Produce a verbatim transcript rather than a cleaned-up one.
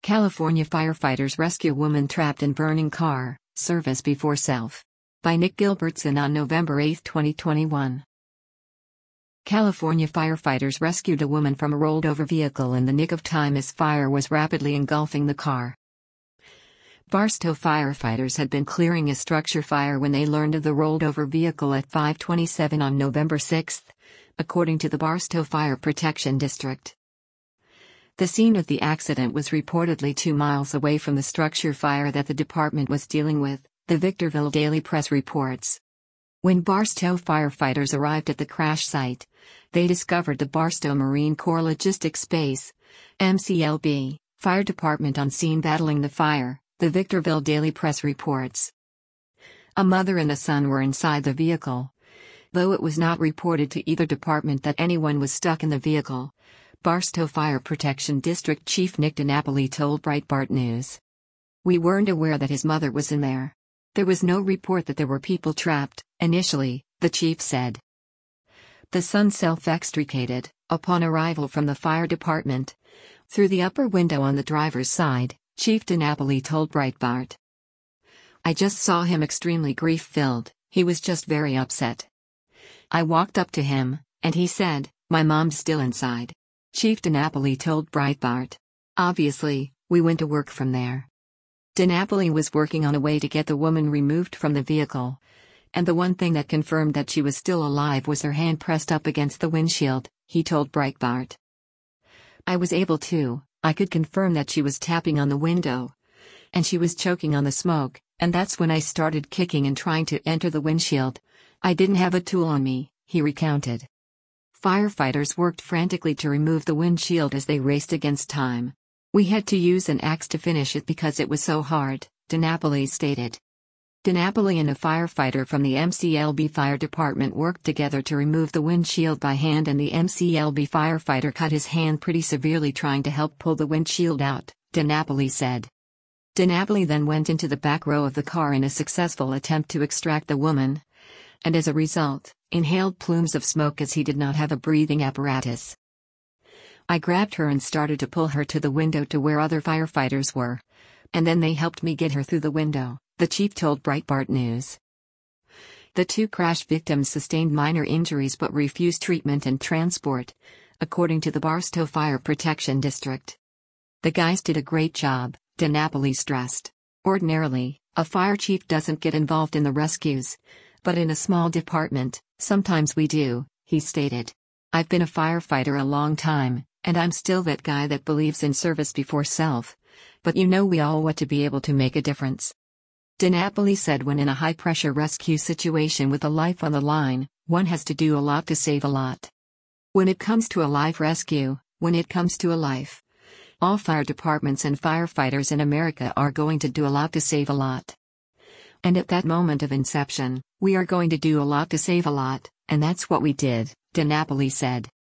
California firefighters rescue woman trapped in burning car, service before self. By Nick Gilbertson on November eighth, twenty twenty-one. California firefighters rescued a woman from a rolled-over vehicle in the nick of time as fire was rapidly engulfing the car. Barstow firefighters had been clearing a structure fire when they learned of the rolled-over vehicle at five twenty-seven on November sixth, according to the Barstow Fire Protection District. The scene of the accident was reportedly two miles away from the structure fire that the department was dealing with, the Victorville Daily Press reports. When Barstow firefighters arrived at the crash site, they discovered the Barstow Marine Corps Logistics Base, M C L B, fire department on scene battling the fire, the Victorville Daily Press reports. A mother and a son were inside the vehicle. Though it was not reported to either department that anyone was stuck in the vehicle, Barstow Fire Protection District Chief Nick DiNapoli told Breitbart News. "We weren't aware that his mother was in there. There was no report that there were people trapped, initially," the chief said. The son self-extricated, upon arrival from the fire department, through the upper window on the driver's side, Chief DiNapoli told Breitbart. "I just saw him extremely grief-filled, he was just very upset. I walked up to him, and he said, 'My mom's still inside.'" Chief DiNapoli told Breitbart. "Obviously, we went to work from there." DiNapoli was working on a way to get the woman removed from the vehicle, and the one thing that confirmed that she was still alive was her hand pressed up against the windshield, he told Breitbart. "I was able to, I could confirm that she was tapping on the window. And she was choking on the smoke, and that's when I started kicking and trying to enter the windshield. I didn't have a tool on me," he recounted. Firefighters worked frantically to remove the windshield as they raced against time. "We had to use an axe to finish it because it was so hard," DiNapoli stated. DiNapoli and a firefighter from the M C L B Fire Department worked together to remove the windshield by hand, and the M C L B firefighter cut his hand pretty severely trying to help pull the windshield out, DiNapoli said. DiNapoli then went into the back row of the car in a successful attempt to extract the woman, and as a result, inhaled plumes of smoke as he did not have a breathing apparatus. "I grabbed her and started to pull her to the window to where other firefighters were, and then they helped me get her through the window," the chief told Breitbart News. The two crash victims sustained minor injuries but refused treatment and transport, according to the Barstow Fire Protection District. "The guys did a great job," DiNapoli stressed. "Ordinarily, a fire chief doesn't get involved in the rescues, but in a small department, sometimes we do," he stated. "I've been a firefighter a long time, and I'm still that guy that believes in service before self, but you know we all want to be able to make a difference." DiNapoli said when in a high-pressure rescue situation with a life on the line, one has to do a lot to save a lot. When it comes to a life rescue, when it comes to a life, all fire departments and firefighters in America are going to do a lot to save a lot. And at that moment of inception, we are going to do a lot to save a lot, and that's what we did, DiNapoli said.